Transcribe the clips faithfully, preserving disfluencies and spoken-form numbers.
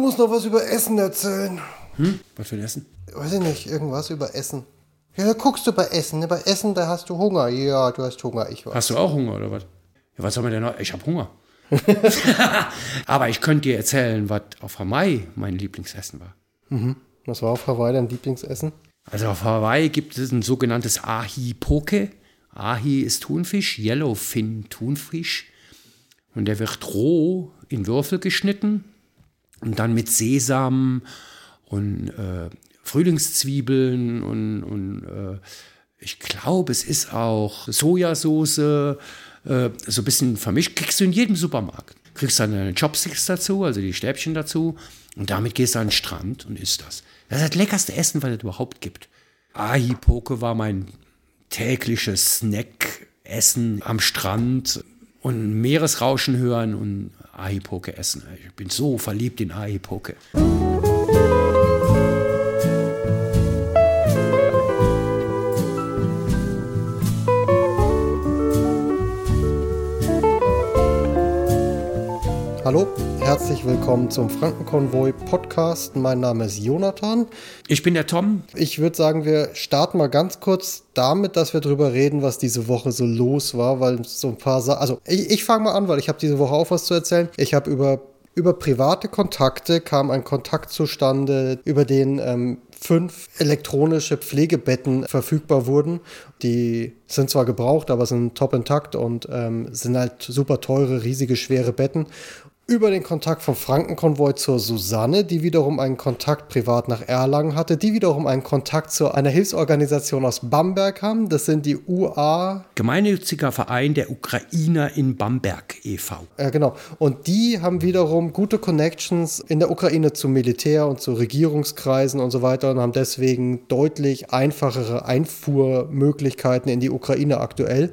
musst noch was über Essen erzählen. Hm? Was für ein Essen? Weiß ich nicht, irgendwas über Essen. Ja, da guckst du bei Essen. Ne? Bei Essen, da hast du Hunger. Ja, du hast Hunger, ich weiß. Hast du auch Hunger oder was? Ja, was soll man denn noch? Ich habe Hunger. Aber ich könnte dir erzählen, was auf Hawaii mein Lieblingsessen war. Mhm. Was war auf Hawaii dein Lieblingsessen? Also auf Hawaii gibt es ein sogenanntes Ahi-Poke. Ahi ist Thunfisch, Yellowfin Thunfisch. Und der wird roh in Würfel geschnitten und dann mit Sesam und äh, Frühlingszwiebeln und, und äh, ich glaube, es ist auch Sojasauce, äh, so ein bisschen vermischt. Kriegst du in jedem Supermarkt. Kriegst dann deine Chopsticks dazu, also die Stäbchen dazu und damit gehst du an den Strand und isst das. Das ist das leckerste Essen, was es überhaupt gibt. Ahi-Poke war mein tägliches Snack-Essen am Strand und Meeresrauschen hören und Ahi-Poke essen. Ich bin so verliebt in Ahi-Poke. Hallo, herzlich willkommen zum Frankenkonvoi Podcast. Mein Name ist Jonathan. Ich bin der Tom. Ich würde sagen, wir starten mal ganz kurz damit, dass wir drüber reden, was diese Woche so los war, weil so ein paar Sachen, also ich, ich fange mal an, weil ich habe diese Woche auch was zu erzählen. Ich habe über Über private Kontakte kam ein Kontakt zustande, über den ähm, fünf elektronische Pflegebetten verfügbar wurden. Die sind zwar gebraucht, aber sind top intakt und ähm, sind halt super teure, riesige, schwere Betten. Über den Kontakt vom Frankenkonvoi zur Susanne, die wiederum einen Kontakt privat nach Erlangen hatte, die wiederum einen Kontakt zu einer Hilfsorganisation aus Bamberg haben. Das sind die U A... Gemeinnütziger Verein der Ukrainer in Bamberg e V Ja, genau. Und die haben wiederum gute Connections in der Ukraine zum Militär und zu Regierungskreisen und so weiter und haben deswegen deutlich einfachere Einfuhrmöglichkeiten in die Ukraine aktuell.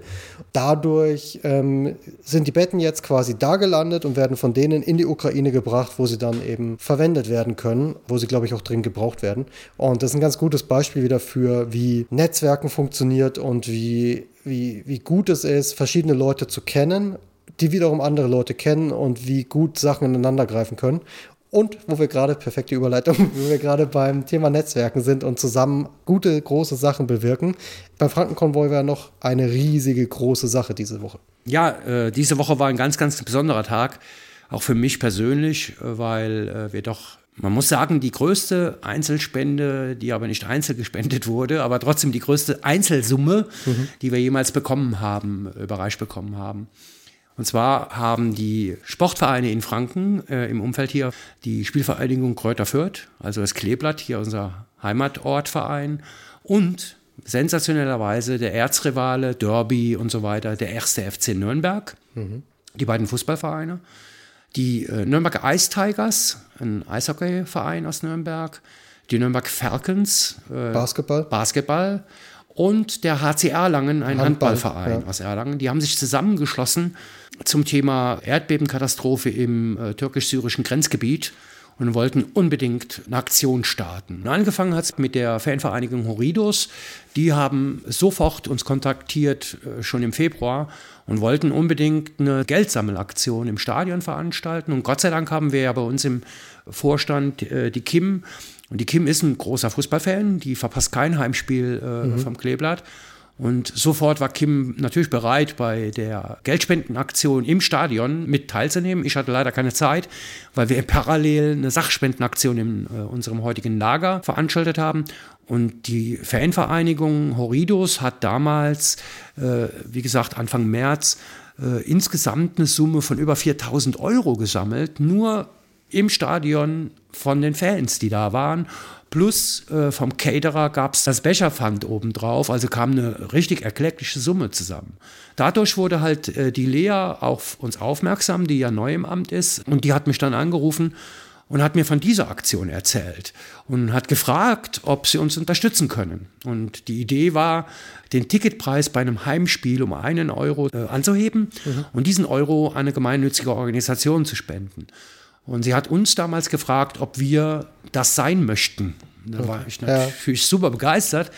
Dadurch ähm, sind die Betten jetzt quasi da gelandet und werden von denen in die Ukraine gebracht, wo sie dann eben verwendet werden können, wo sie, glaube ich, auch dringend gebraucht werden. Und das ist ein ganz gutes Beispiel wieder für, wie Netzwerken funktioniert und wie, wie, wie gut es ist, verschiedene Leute zu kennen, die wiederum andere Leute kennen und wie gut Sachen ineinander greifen können. Und wo wir gerade, perfekte Überleitung, wo wir gerade beim Thema Netzwerken sind und zusammen gute, große Sachen bewirken. Beim Frankenkonvoi war noch eine riesige, große Sache diese Woche. Ja, äh, diese Woche war ein ganz, ganz besonderer Tag, auch für mich persönlich, äh, weil äh, wir doch, man muss sagen, die größte Einzelspende, die aber nicht einzeln gespendet wurde, aber trotzdem die größte Einzelsumme, mhm. die wir jemals bekommen haben, überreicht bekommen haben. Und zwar haben die Sportvereine in Franken äh, im Umfeld hier die Spielvereinigung Kräuter Fürth, also das Kleeblatt, hier unser Heimatortverein und sensationellerweise der Erzrivale, Derby und so weiter, der erste F C Nürnberg, mhm. die beiden Fußballvereine, die äh, Nürnberg Ice Tigers, ein Eishockeyverein aus Nürnberg, die Nürnberg Falcons, äh, Basketball, Basketball und der H C Erlangen, ein Handball, Handballverein ja. aus Erlangen. Die haben sich zusammengeschlossen zum Thema Erdbebenkatastrophe im äh, türkisch-syrischen Grenzgebiet und wollten unbedingt eine Aktion starten. Und angefangen hat es mit der Fanvereinigung Horridos. Die haben sofort uns kontaktiert, äh, schon im Februar, und wollten unbedingt eine Geldsammelaktion im Stadion veranstalten. Und Gott sei Dank haben wir ja bei uns im Vorstand äh, die Kim. Und die Kim ist ein großer Fußballfan, die verpasst kein Heimspiel äh, mhm. vom Kleeblatt. Und sofort war Kim natürlich bereit, bei der Geldspendenaktion im Stadion mit teilzunehmen. Ich hatte leider keine Zeit, weil wir parallel eine Sachspendenaktion in äh, unserem heutigen Lager veranstaltet haben. Und die Fanvereinigung Horridos hat damals, äh, wie gesagt, Anfang März, äh, insgesamt eine Summe von über viertausend Euro gesammelt, nur im Stadion von den Fans, die da waren. Plus äh, vom Caterer gab es das Becherpfand obendrauf, also kam eine richtig erkleckliche Summe zusammen. Dadurch wurde halt äh, die Lea auf uns aufmerksam, die ja neu im Amt ist, und die hat mich dann angerufen und hat mir von dieser Aktion erzählt und hat gefragt, ob sie uns unterstützen können. Und die Idee war, den Ticketpreis bei einem Heimspiel um einen Euro äh, anzuheben mhm. und diesen Euro an eine gemeinnützige Organisation zu spenden. Und sie hat uns damals gefragt, ob wir das sein möchten. Da war ich natürlich ja. super begeistert.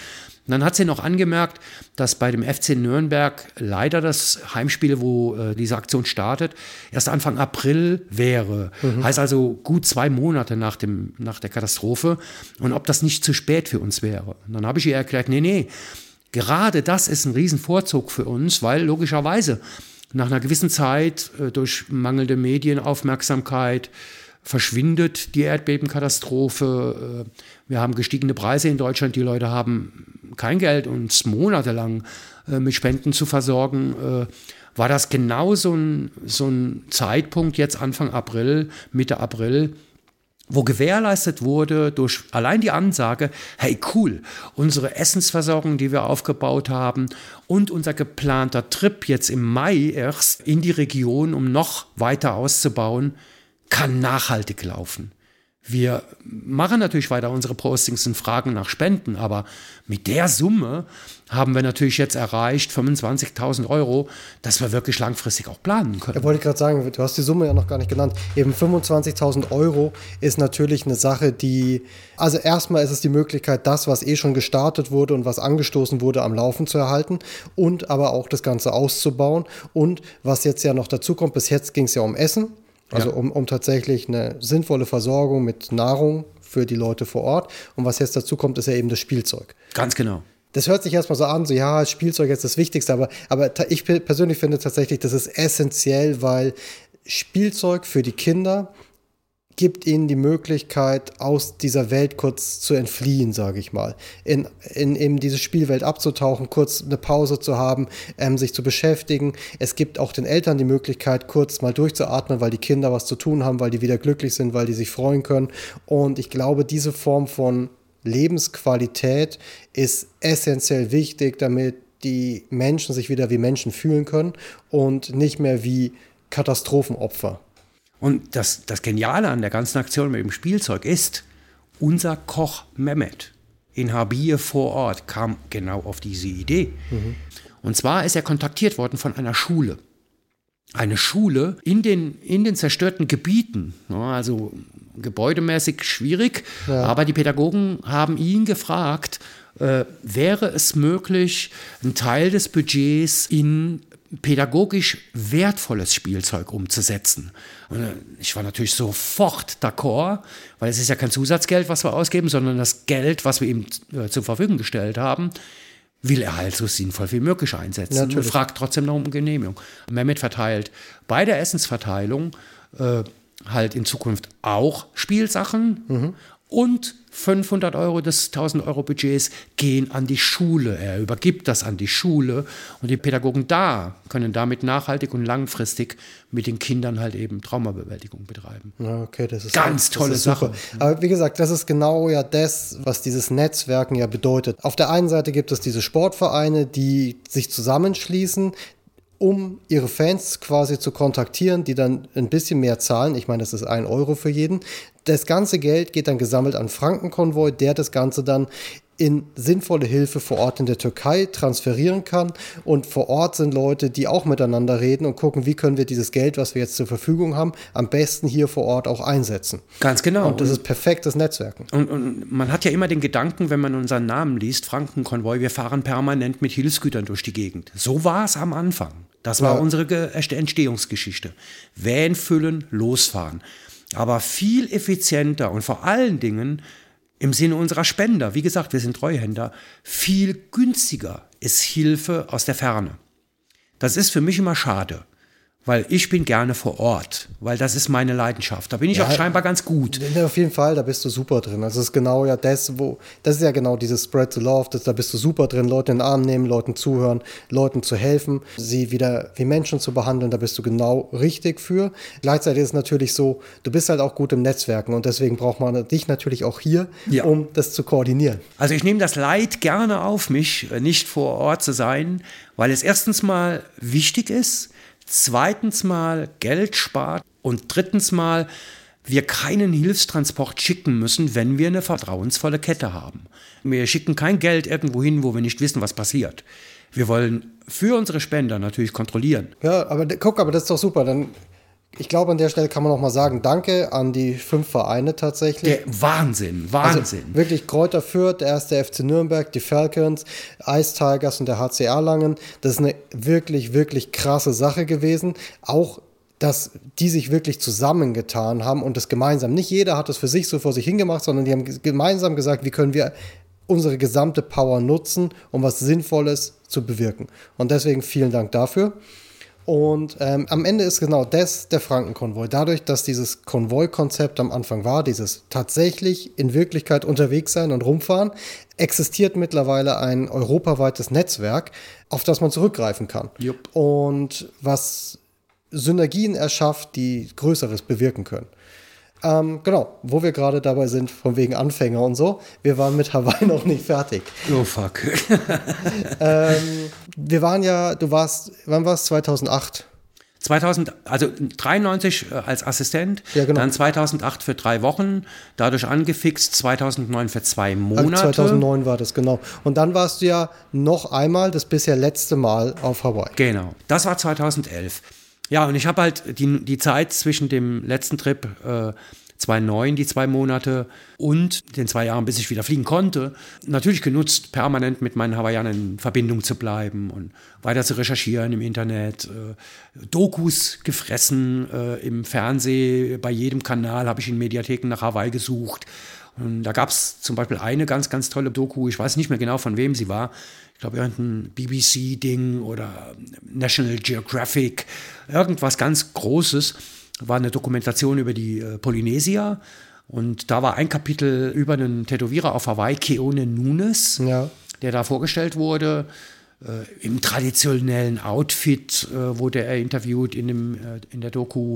Und dann hat sie noch angemerkt, dass bei dem F C Nürnberg leider das Heimspiel, wo äh, diese Aktion startet, erst Anfang April wäre. Mhm. Heißt also gut zwei Monate nach, dem, nach der Katastrophe. Und ob das nicht zu spät für uns wäre. Und dann habe ich ihr erklärt, nee, nee, gerade das ist ein Riesenvorzug für uns, weil logischerweise nach einer gewissen Zeit äh, durch mangelnde Medienaufmerksamkeit verschwindet die Erdbebenkatastrophe. Wir haben gestiegene Preise in Deutschland. Die Leute haben kein Geld, uns monatelang mit Spenden zu versorgen. War das genau so ein, so ein Zeitpunkt, jetzt Anfang April, Mitte April, wo gewährleistet wurde durch allein die Ansage, hey cool, unsere Essensversorgung, die wir aufgebaut haben und unser geplanter Trip jetzt im Mai erst in die Region, um noch weiter auszubauen, kann nachhaltig laufen. Wir machen natürlich weiter unsere Postings und Fragen nach Spenden, aber mit der Summe haben wir natürlich jetzt erreicht, fünfundzwanzigtausend Euro, dass wir wirklich langfristig auch planen können. Ja, wollte ich gerade sagen, du hast die Summe ja noch gar nicht genannt. Eben fünfundzwanzigtausend Euro ist natürlich eine Sache, die, also erstmal ist es die Möglichkeit, das, was eh schon gestartet wurde und was angestoßen wurde, am Laufen zu erhalten und aber auch das Ganze auszubauen. Und was jetzt ja noch dazu kommt, bis jetzt ging es ja um Essen. Also ja. um, um tatsächlich eine sinnvolle Versorgung mit Nahrung für die Leute vor Ort. Und was jetzt dazu kommt, ist ja eben das Spielzeug. Ganz genau. Das hört sich erstmal so an, so ja, Spielzeug ist das Wichtigste, aber, aber ich persönlich finde tatsächlich, das ist essentiell, weil Spielzeug für die Kinder gibt ihnen die Möglichkeit, aus dieser Welt kurz zu entfliehen, sage ich mal. In, in eben diese Spielwelt abzutauchen, kurz eine Pause zu haben, ähm, sich zu beschäftigen. Es gibt auch den Eltern die Möglichkeit, kurz mal durchzuatmen, weil die Kinder was zu tun haben, weil die wieder glücklich sind, weil die sich freuen können. Und ich glaube, diese Form von Lebensqualität ist essentiell wichtig, damit die Menschen sich wieder wie Menschen fühlen können und nicht mehr wie Katastrophenopfer. Und das, das Geniale an der ganzen Aktion mit dem Spielzeug ist, unser Koch Mehmet in Habie vor Ort kam genau auf diese Idee. Mhm. Und zwar ist er kontaktiert worden von einer Schule. Eine Schule in den, in den zerstörten Gebieten, also gebäudemäßig schwierig, ja. Aber die Pädagogen haben ihn gefragt, äh, wäre es möglich, einen Teil des Budgets in pädagogisch wertvolles Spielzeug umzusetzen. Und ich war natürlich sofort d'accord, weil es ist ja kein Zusatzgeld, was wir ausgeben, sondern das Geld, was wir ihm äh, zur Verfügung gestellt haben, will er halt so sinnvoll wie möglich einsetzen. Natürlich. Und fragt trotzdem noch um Genehmigung. Mehmet verteilt bei der Essensverteilung äh, halt in Zukunft auch Spielsachen mhm. und fünfhundert Euro des tausend Euro Budgets gehen an die Schule. Er übergibt das an die Schule und die Pädagogen da können damit nachhaltig und langfristig mit den Kindern halt eben Traumabewältigung betreiben. Ja, okay, das ist ganz tolle das ist Sache. Super. Aber wie gesagt, das ist genau ja das, was dieses Netzwerken ja bedeutet. Auf der einen Seite gibt es diese Sportvereine, die sich zusammenschließen, um ihre Fans quasi zu kontaktieren, die dann ein bisschen mehr zahlen. Ich meine, das ist ein Euro für jeden. Das ganze Geld geht dann gesammelt an Frankenkonvoi, der das Ganze dann in sinnvolle Hilfe vor Ort in der Türkei transferieren kann. Und vor Ort sind Leute, die auch miteinander reden und gucken, wie können wir dieses Geld, was wir jetzt zur Verfügung haben, am besten hier vor Ort auch einsetzen. Ganz genau. Und das ist perfektes Netzwerken. Und, und man hat ja immer den Gedanken, wenn man unseren Namen liest, Frankenkonvoi, wir fahren permanent mit Hilfsgütern durch die Gegend. So war es am Anfang. Das war ja unsere Entstehungsgeschichte. Van füllen, losfahren. Aber viel effizienter und vor allen Dingen im Sinne unserer Spender, wie gesagt, wir sind Treuhänder, viel günstiger ist Hilfe aus der Ferne. Das ist für mich immer schade, weil ich bin gerne vor Ort, weil das ist meine Leidenschaft. Da bin ich ja auch scheinbar ganz gut. Auf jeden Fall, da bist du super drin. Also das ist genau ja das, wo, das ist ja genau dieses Spread the Love, das, da bist du super drin, Leute in den Arm nehmen, Leuten zuhören, Leuten zu helfen, sie wieder wie Menschen zu behandeln, da bist du genau richtig für. Gleichzeitig ist es natürlich so, du bist halt auch gut im Netzwerken und deswegen braucht man dich natürlich auch hier, ja. um das zu koordinieren. Also ich nehme das Leid gerne auf mich, nicht vor Ort zu sein, weil es erstens mal wichtig ist, zweitens mal Geld spart und drittens mal wir keinen Hilfstransport schicken müssen, wenn wir eine vertrauensvolle Kette haben. Wir schicken kein Geld irgendwo hin, wo wir nicht wissen, was passiert. Wir wollen für unsere Spender natürlich kontrollieren. Ja, aber guck, aber das ist doch super. Dann ich glaube, an der Stelle kann man auch mal sagen, danke an die fünf Vereine tatsächlich. Der Wahnsinn, Wahnsinn. Also wirklich Kräuter Fürth, der erste F C Nürnberg, die Falcons, Ice Tigers und der H C Erlangen. Das ist eine wirklich, wirklich krasse Sache gewesen. Auch, dass die sich wirklich zusammengetan haben und das gemeinsam. Nicht jeder hat das für sich so vor sich hingemacht, sondern die haben gemeinsam gesagt, wie können wir unsere gesamte Power nutzen, um was Sinnvolles zu bewirken. Und deswegen vielen Dank dafür. Und ähm, am Ende ist genau das der Frankenkonvoi. Dadurch, dass dieses Konvoi-Konzept am Anfang war, dieses tatsächlich in Wirklichkeit unterwegs sein und rumfahren, existiert mittlerweile ein europaweites Netzwerk, auf das man zurückgreifen kann. Jupp. Und was Synergien erschafft, die Größeres bewirken können. Ähm, genau, wo wir gerade dabei sind, von wegen Anfänger und so. Wir waren mit Hawaii noch nicht fertig. Oh, fuck. ähm, wir waren ja, du warst, wann war es? zweitausendacht? zweitausend, also dreiundneunzig als Assistent, ja, genau. Dann zweitausendacht für drei Wochen, dadurch angefixt, zweitausendneun für zwei Monate. Also zweitausendneun war das, genau. Und dann warst du ja noch einmal, das bisher letzte Mal auf Hawaii. Genau, das war zweitausendelf. Ja, und ich habe halt die, die Zeit zwischen dem letzten Trip, äh, zweitausendneun, die zwei Monate, und den zwei Jahren, bis ich wieder fliegen konnte, natürlich genutzt, permanent mit meinen Hawaiianern in Verbindung zu bleiben und weiter zu recherchieren im Internet, äh, Dokus gefressen, äh, im Fernsehen, bei jedem Kanal habe ich in Mediatheken nach Hawaii gesucht. Und da gab es zum Beispiel eine ganz, ganz tolle Doku, ich weiß nicht mehr genau, von wem sie war. Ich glaube, irgendein B B C-Ding oder National Geographic, irgendwas ganz Großes. War eine Dokumentation über die äh, Polynesier. Und da war ein Kapitel über einen Tätowierer auf Hawaii, Keone Nunes, ja. der da vorgestellt wurde. Äh, Im traditionellen Outfit äh, wurde er interviewt in, dem, äh, in der Doku.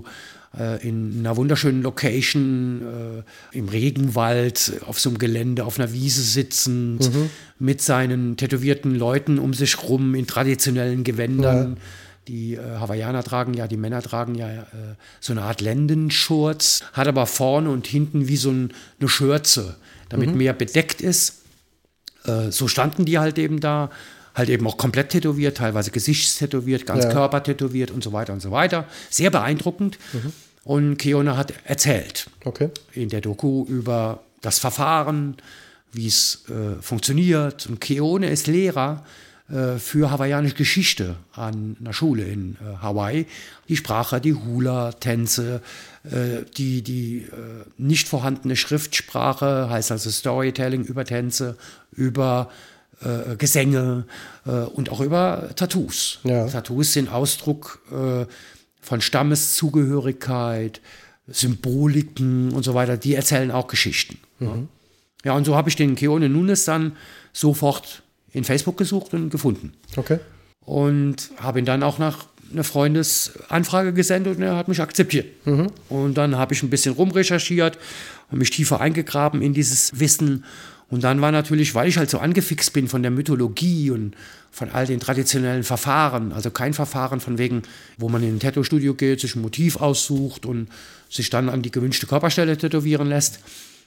In einer wunderschönen Location, äh, im Regenwald, auf so einem Gelände, auf einer Wiese sitzend, mhm. mit seinen tätowierten Leuten um sich rum in traditionellen Gewändern. Ja. Die äh, Hawaiianer tragen ja, die Männer tragen ja äh, so eine Art Lendenschurz, hat aber vorne und hinten wie so ein, eine Schürze, damit mhm. mehr bedeckt ist. Äh, so standen die halt eben da. Halt eben auch komplett tätowiert, teilweise gesichtstätowiert, ganz ja. körpertätowiert und so weiter und so weiter. Sehr beeindruckend. Mhm. Und Keone hat erzählt okay. in der Doku über das Verfahren, wie es äh, funktioniert. Und Keone ist Lehrer äh, für hawaiianische Geschichte an einer Schule in äh, Hawaii. Die Sprache, die Hula-Tänze, äh, die, die äh, nicht vorhandene Schriftsprache, heißt also Storytelling über Tänze, über Äh, Gesänge äh, und auch über Tattoos. Ja. Tattoos sind Ausdruck äh, von Stammeszugehörigkeit, Symboliken und so weiter. Die erzählen auch Geschichten. Mhm. Ja. ja, und so habe ich den Keone Nunes dann sofort in Facebook gesucht und gefunden. Okay. Und habe ihn dann auch nach einer Freundesanfrage gesendet und er hat mich akzeptiert. Mhm. Und dann habe ich ein bisschen rumrecherchiert und mich tiefer eingegraben in dieses Wissen. Und dann war natürlich, weil ich halt so angefixt bin von der Mythologie und von all den traditionellen Verfahren, also kein Verfahren von wegen, wo man in ein Tattoo-Studio geht, sich ein Motiv aussucht und sich dann an die gewünschte Körperstelle tätowieren lässt.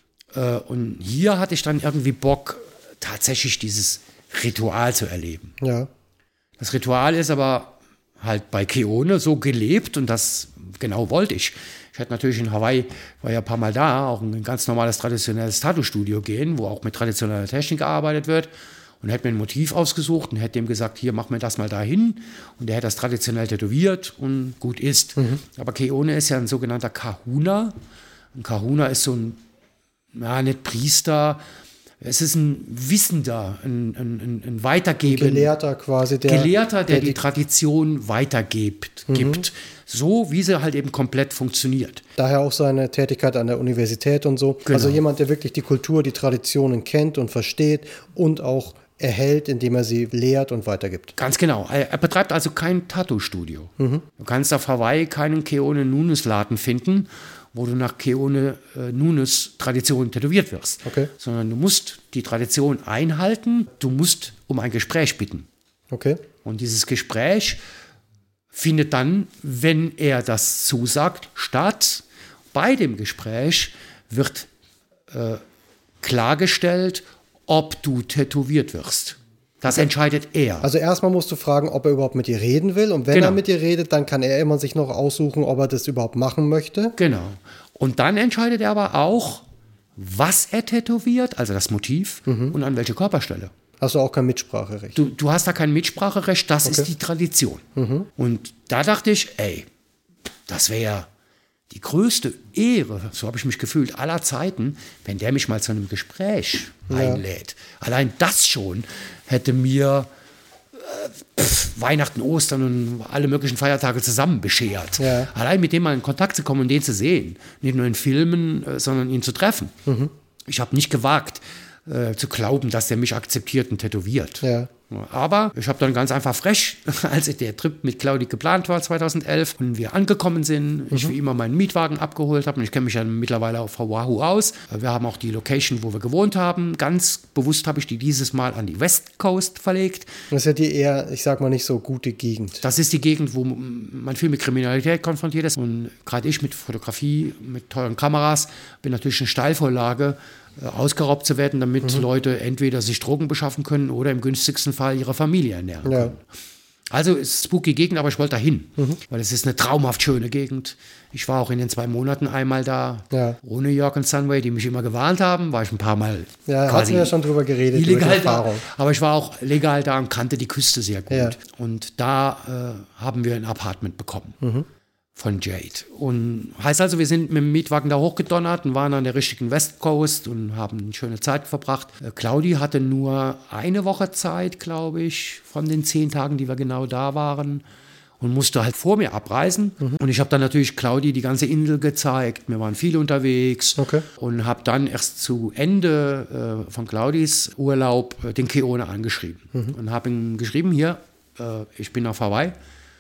Und hier hatte ich dann irgendwie Bock, tatsächlich dieses Ritual zu erleben. Ja. Das Ritual ist aber halt bei Keone so gelebt und das genau wollte ich. Ich hätte natürlich in Hawaii, war ja ein paar Mal da, auch ein ganz normales traditionelles Tattoo-Studio gehen, wo auch mit traditioneller Technik gearbeitet wird und hätte mir ein Motiv ausgesucht und hätte dem gesagt, hier, mach mir das mal dahin und der hätte das traditionell tätowiert und gut ist. Mhm. Aber Keone ist ja ein sogenannter Kahuna. Ein Kahuna ist so ein, ja, nicht Priester, es ist ein Wissender, ein, ein, ein Weitergeber. Ein Gelehrter quasi. Der, Gelehrter, der, der die, die Tradition weitergibt, mhm. gibt, so wie sie halt eben komplett funktioniert. Daher auch seine Tätigkeit an der Universität und so. Genau. Also jemand, der wirklich die Kultur, die Traditionen kennt und versteht und auch erhält, indem er sie lehrt und weitergibt. Ganz genau. Er, er betreibt also kein Tattoo-Studio. Mhm. Du kannst auf Hawaii keinen Keone Nunes-Laden finden, wo du nach Keone äh, Nunes Tradition tätowiert wirst. Okay. Sondern du musst die Tradition einhalten, du musst um ein Gespräch bitten. Okay. Und dieses Gespräch findet dann, wenn er das zusagt, statt. Bei dem Gespräch wird äh, klargestellt, ob du tätowiert wirst. Das entscheidet er. Also erstmal musst du fragen, ob er überhaupt mit dir reden will. Und wenn genau. er mit dir redet, dann kann er immer sich noch aussuchen, ob er das überhaupt machen möchte. Genau. Und dann entscheidet er aber auch, was er tätowiert, also das Motiv, mhm. und an welche Körperstelle. Hast du auch kein Mitspracherecht? Du, du hast da kein Mitspracherecht, das okay. ist die Tradition. Mhm. Und da dachte ich, ey, das wäre die größte Ehre, so habe ich mich gefühlt, aller Zeiten, wenn der mich mal zu einem Gespräch ja. einlädt. Allein das schon hätte mir äh, pff, Weihnachten, Ostern und alle möglichen Feiertage zusammen beschert. Ja. Allein mit dem mal in Kontakt zu kommen und den zu sehen. Nicht nur in Filmen, äh, sondern ihn zu treffen. Mhm. Ich habe nicht gewagt, äh, zu glauben, dass der mich akzeptiert und tätowiert. Ja. Aber ich habe dann ganz einfach frech, als der Trip mit Claudi geplant war zweitausendelf und wir angekommen sind, mhm. ich wie immer meinen Mietwagen abgeholt habe und ich kenne mich ja mittlerweile auf Oahu aus. Wir haben auch die Location, wo wir gewohnt haben. Ganz bewusst habe ich die dieses Mal an die West Coast verlegt. Das ist ja die eher, ich sag mal, nicht so gute Gegend. Das ist die Gegend, wo man viel mit Kriminalität konfrontiert ist und gerade ich mit Fotografie, mit tollen Kameras, bin natürlich eine Steilvorlage, ausgeraubt zu werden, damit mhm. Leute entweder sich Drogen beschaffen können oder im günstigsten Fall ihre Familie ernähren ja. können. Also es ist spooky Gegend, aber ich wollte dahin, mhm. weil es ist eine traumhaft schöne Gegend. Ich war auch in den zwei Monaten einmal da, ja. ohne Jörg und Sunway, die mich immer gewarnt haben, war ich ein paar Mal ja, quasi ja schon drüber geredet, illegal über die Erfahrung. Da, aber ich war auch legal da und kannte die Küste sehr gut. Ja. Und da äh, haben wir ein Apartment bekommen. Mhm. Von Jade. Und heißt also, wir sind mit dem Mietwagen da hochgedonnert und waren an der richtigen West Coast und haben eine schöne Zeit verbracht. Äh, Claudi hatte nur eine Woche Zeit, glaube ich, von den zehn Tagen, die wir genau da waren. Und musste halt vor mir abreisen. Mhm. Und ich habe dann natürlich Claudi die ganze Insel gezeigt. Wir waren viel unterwegs. Okay. Und habe dann erst zu Ende äh, von Claudis Urlaub äh, den Keone angeschrieben. Mhm. Und habe ihm geschrieben, hier, äh, ich bin auf Hawaii.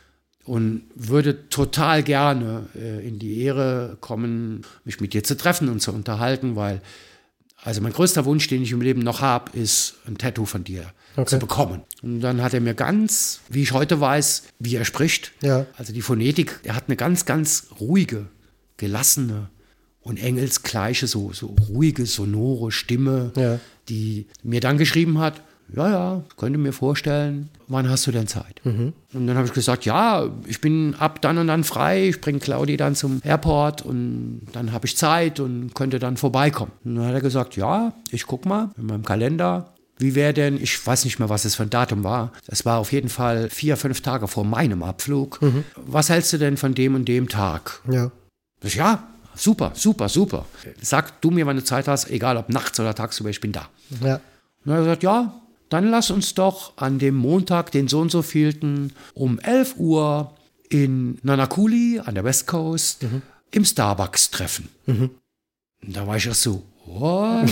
Und würde total gerne äh, in die Ehre kommen, mich mit dir zu treffen und zu unterhalten, weil also mein größter Wunsch, den ich im Leben noch habe, ist ein Tattoo von dir okay. zu bekommen. Und dann hat er mir ganz, wie ich heute weiß, wie er spricht, ja. also die Phonetik, er hat eine ganz, ganz ruhige, gelassene und engelsgleiche, so, so ruhige, sonore Stimme, ja. die mir dann geschrieben hat, ja, ja, könnte mir vorstellen, wann hast du denn Zeit? Mhm. Und dann habe ich gesagt, ja, ich bin ab dann und dann frei, ich bringe Claudi dann zum Airport und dann habe ich Zeit und könnte dann vorbeikommen. Und dann hat er gesagt, ja, ich guck mal in meinem Kalender, wie wäre denn, ich weiß nicht mehr, was es für ein Datum war, das war auf jeden Fall vier, fünf Tage vor meinem Abflug. Mhm. Was hältst du denn von dem und dem Tag? Ja. Ich, ja, super, super, super. Sag du mir, wann du Zeit hast, egal ob nachts oder tagsüber, ich bin da. Ja. Und dann hat er gesagt, ja, dann lass uns doch an dem Montag, den so und so vielten, um elf Uhr in Nanakuli an der West Coast mhm. im Starbucks treffen. Mhm. Und da war ich erst so, what?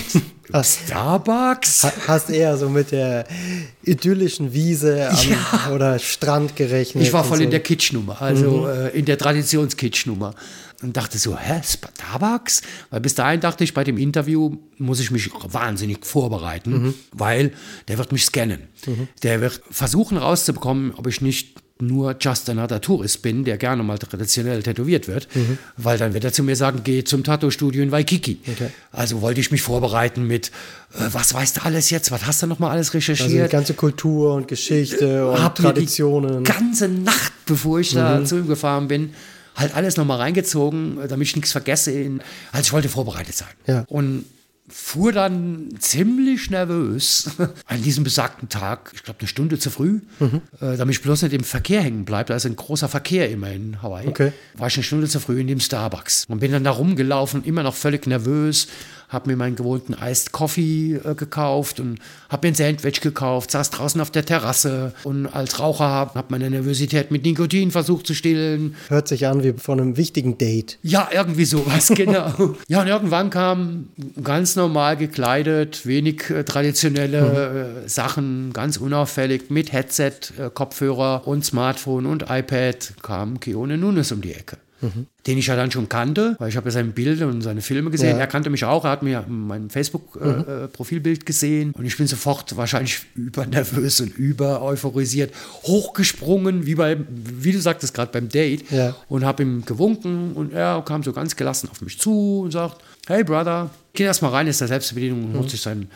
Starbucks? Hast eher so mit der idyllischen Wiese am, ja. oder Strand gerechnet. Ich war voll so. in der Kitschnummer, also mhm. äh, in der Traditionskitschnummer. Und dachte so, hä, Starbucks? Weil bis dahin dachte ich, bei dem Interview muss ich mich wahnsinnig vorbereiten, mhm. weil der wird mich scannen. Mhm. Der wird versuchen rauszubekommen, ob ich nicht nur just another Tourist bin, der gerne mal traditionell tätowiert wird, mhm. weil dann wird er zu mir sagen, geh zum Tattoo-Studio in Waikiki. Okay. Also wollte ich mich vorbereiten mit, äh, was weißt du alles jetzt, was hast du noch mal alles recherchiert? Also die ganze Kultur und Geschichte und Hab Traditionen. Die ganze Nacht, bevor ich mhm. da zu ihm gefahren bin, halt alles noch mal reingezogen, damit ich nichts vergesse. In, also ich wollte vorbereitet sein. Ja. Und fuhr dann ziemlich nervös an diesem besagten Tag, ich glaube eine Stunde zu früh, mhm. äh, damit ich bloß nicht im Verkehr hängen bleibe. Da ist ein großer Verkehr immer in Hawaii. Okay. War ich eine Stunde zu früh in dem Starbucks und bin dann da rumgelaufen, immer noch völlig nervös, habe mir meinen gewohnten Iced Coffee äh, gekauft und habe mir ein Sandwich gekauft, saß draußen auf der Terrasse und als Raucher habe hab meine Nervosität mit Nikotin versucht zu stillen. Hört sich an wie von einem wichtigen Date. Ja, irgendwie sowas, genau. Ja, und irgendwann kam ganz normal gekleidet, wenig äh, traditionelle mhm. äh, Sachen, ganz unauffällig, mit Headset, äh, Kopfhörer und Smartphone und iPad kam Keone Nunes um die Ecke. Mhm. Den ich ja dann schon kannte, weil ich habe ja seine Bilder und seine Filme gesehen. Ja. Er kannte mich auch, er hat mir mein Facebook-Profilbild mhm. äh, gesehen und ich bin sofort wahrscheinlich übernervös und über euphorisiert hochgesprungen, wie, bei, wie du sagtest gerade beim Date, ja. und habe ihm gewunken und er kam so ganz gelassen auf mich zu und sagt, hey Brother, geh erst mal rein, ist der Selbstbedienung und mhm. holt sich sein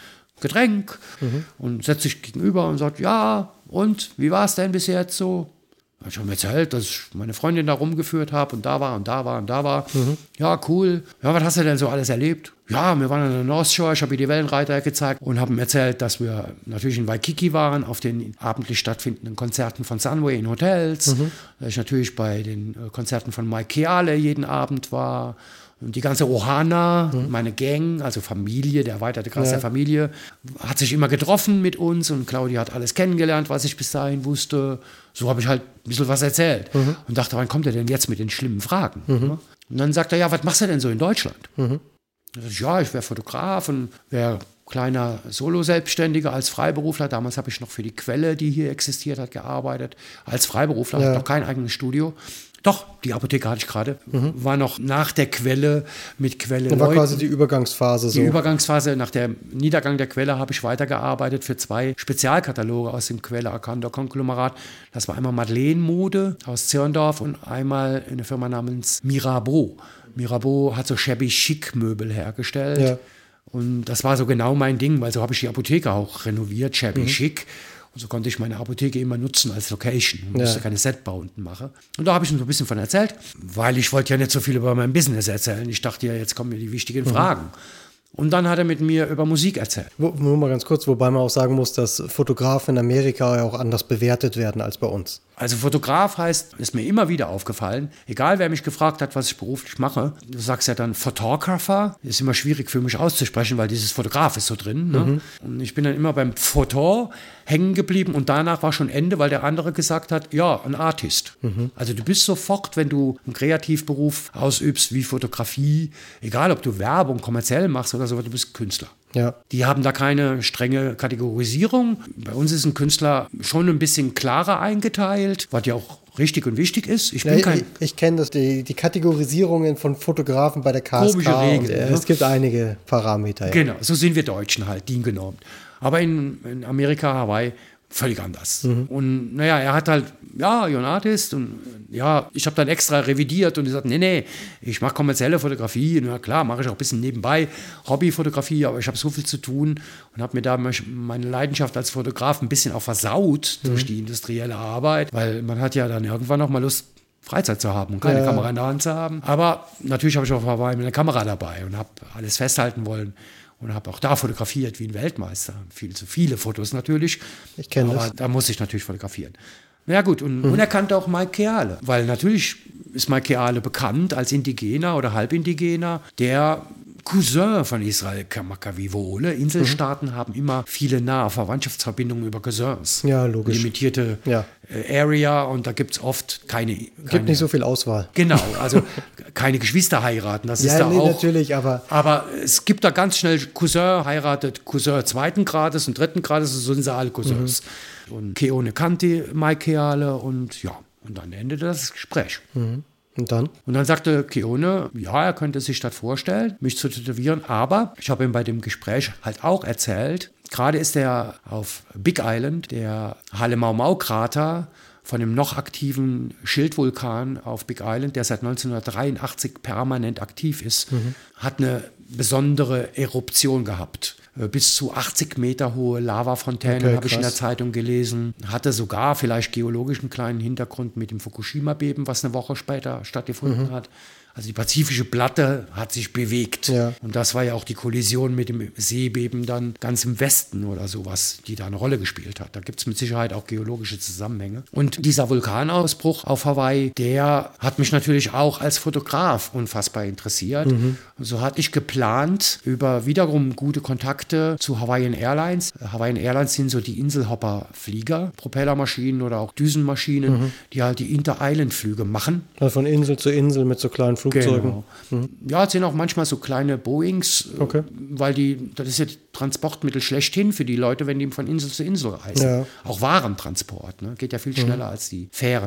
Getränk mhm. und setzt sich gegenüber und sagt, ja, und wie war es denn bis jetzt so? Ich habe mir erzählt, dass ich meine Freundin da rumgeführt habe und da war und da war und da war. Mhm. Ja, cool. Ja, was hast du denn so alles erlebt? Ja, wir waren an der North Shore, ich habe ihr die Wellenreiter gezeigt und habe ihm erzählt, dass wir natürlich in Waikiki waren, auf den abendlich stattfindenden Konzerten von Sunway in Hotels. Mhm. Dass ich natürlich bei den Konzerten von Mike Keale jeden Abend war. Und die ganze Ohana, mhm. meine Gang, also Familie, der erweiterte Kreis ja. der Familie, hat sich immer getroffen mit uns und Claudia hat alles kennengelernt, was ich bis dahin wusste. So habe ich halt ein bisschen was erzählt mhm. und dachte, wann kommt er denn jetzt mit den schlimmen Fragen? Mhm. Und dann sagt er, ja, was machst du denn so in Deutschland? Mhm. Ich, ja, ich wäre Fotograf und wäre kleiner Solo-Selbstständiger als Freiberufler. Damals habe ich noch für die Quelle, die hier existiert hat, gearbeitet. Als Freiberufler, ja. hatte noch kein eigenes Studio. Doch, die Apotheke hatte ich gerade. Mhm. War noch nach der Quelle mit Quelle. Das war Leuten. Quasi die Übergangsphase. Die so. Übergangsphase. Nach dem Niedergang der Quelle habe ich weitergearbeitet für zwei Spezialkataloge aus dem Quelle Arcandor Konglomerat. Das war einmal Madeleine Mode aus Zirndorf und einmal eine Firma namens Mirabeau. Mirabeau hat so shabby chic Möbel hergestellt. Ja. Und das war so genau mein Ding, weil so habe ich die Apotheke auch renoviert, shabby mhm. chic. Und so konnte ich meine Apotheke immer nutzen als Location und musste ja. keine Setbauten machen. Und da habe ich ihm so ein bisschen von erzählt, weil ich wollte ja nicht so viel über mein Business erzählen. Ich dachte ja, jetzt kommen mir die wichtigen mhm. Fragen. Und dann hat er mit mir über Musik erzählt. Nur mal ganz kurz, wobei man auch sagen muss, dass Fotografen in Amerika ja auch anders bewertet werden als bei uns. Also Fotograf heißt, ist mir immer wieder aufgefallen, egal wer mich gefragt hat, was ich beruflich mache, du sagst ja dann Photographer, ist immer schwierig für mich auszusprechen, weil dieses Fotograf ist so drin. Ne? Mhm. Und ich bin dann immer beim Foto hängen geblieben und danach war schon Ende, weil der andere gesagt hat, ja, ein Artist. Mhm. Also du bist sofort, wenn du einen Kreativberuf ausübst wie Fotografie, egal ob du Werbung kommerziell machst oder so, du bist Künstler. Ja. Die haben da keine strenge Kategorisierung. Bei uns ist ein Künstler schon ein bisschen klarer eingeteilt, was ja auch richtig und wichtig ist. Ich bin ja, kein ich, ich kenne das, die, die Kategorisierungen von Fotografen bei der K S K. Komische Regeln, und, äh, ne? Es gibt einige Parameter. Ja. Genau, so sind wir Deutschen halt, DIN genormt. Aber in, in Amerika, Hawaii, völlig anders. Mhm. Und naja, er hat halt, ja, you're an artist. Und ja, ich habe dann extra revidiert und gesagt, nee, nee, ich mache kommerzielle Fotografie. Na klar, mache ich auch ein bisschen nebenbei Hobbyfotografie, aber ich habe so viel zu tun und habe mir da meine Leidenschaft als Fotograf ein bisschen auch versaut mhm. durch die industrielle Arbeit, weil man hat ja dann irgendwann noch mal Lust, Freizeit zu haben und keine ja. Kamera in der Hand zu haben. Aber natürlich habe ich auch Hawaii mit einer Kamera dabei und habe alles festhalten wollen. Und habe auch da fotografiert wie ein Weltmeister. Viel zu viele Fotos natürlich. Ich kenne das. Aber da muss ich natürlich fotografieren. Na ja, gut, und, mhm. und er kannte auch Mike Keale. Weil natürlich ist Mike Keale bekannt als Indigener oder Halbindigener, der Cousin von Israel Kamakawiwo'ole. Inselstaaten mhm. haben immer viele nahe Verwandtschaftsverbindungen über Cousins. Ja, logisch. Limitierte ja. äh, Area und da gibt es oft keine, keine... Gibt nicht so viel Auswahl. Genau, also keine Geschwister heiraten. Das ja, ist da nee, auch... natürlich, aber... Aber es gibt da ganz schnell Cousin heiratet Cousin zweiten Grades und dritten Grades, so sind sie alle Cousins. Mhm. Und Keone kannte Mike Keale und ja, und dann endete das Gespräch. Mhm. Und dann? Und dann sagte Keone, ja, er könnte sich das vorstellen, mich zu tätowieren, aber ich habe ihm bei dem Gespräch halt auch erzählt, gerade ist er auf Big Island, der Halemaumau-Krater von dem noch aktiven Schildvulkan auf Big Island, der seit neunzehnhundertdreiundachtzig permanent aktiv ist, mhm. hat eine besondere Eruption gehabt. Bis zu achtzig Meter hohe Lavafontänen, okay, habe ich in der Zeitung gelesen. Hatte sogar vielleicht geologisch einen kleinen Hintergrund mit dem Fukushima-Beben, was eine Woche später stattgefunden mhm. hat. Also die pazifische Platte hat sich bewegt. Ja. Und das war ja auch die Kollision mit dem Seebeben dann ganz im Westen oder sowas, die da eine Rolle gespielt hat. Da gibt es mit Sicherheit auch geologische Zusammenhänge. Und dieser Vulkanausbruch auf Hawaii, der hat mich natürlich auch als Fotograf unfassbar interessiert. Mhm. Und so hatte ich geplant, über wiederum gute Kontakte zu Hawaiian Airlines. Hawaiian Airlines sind so die Inselhopper-Flieger, Propellermaschinen oder auch Düsenmaschinen, mhm. die halt die Inter-Island-Flüge machen. Also von Insel zu Insel mit so kleinen Flugzeugen. Genau. Mhm. Ja, es sind auch manchmal so kleine Boeings, okay. weil die, das ist ja das Transportmittel schlechthin für die Leute, wenn die von Insel zu Insel reisen. Ja. Auch Warentransport, ne? Geht ja viel schneller mhm. als die Fähren.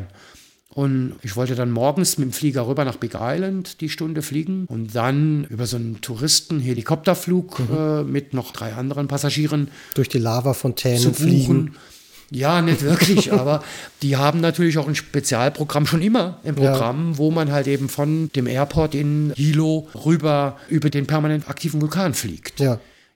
Und ich wollte dann morgens mit dem Flieger rüber nach Big Island die Stunde fliegen und dann über so einen Touristen-Helikopterflug mhm. äh, mit noch drei anderen Passagieren durch die Lavafontänen fliegen. Ja, nicht wirklich, aber die haben natürlich auch ein Spezialprogramm schon immer im Programm, ja. wo man halt eben von dem Airport in Hilo rüber über den permanent aktiven Vulkan fliegt. Ja.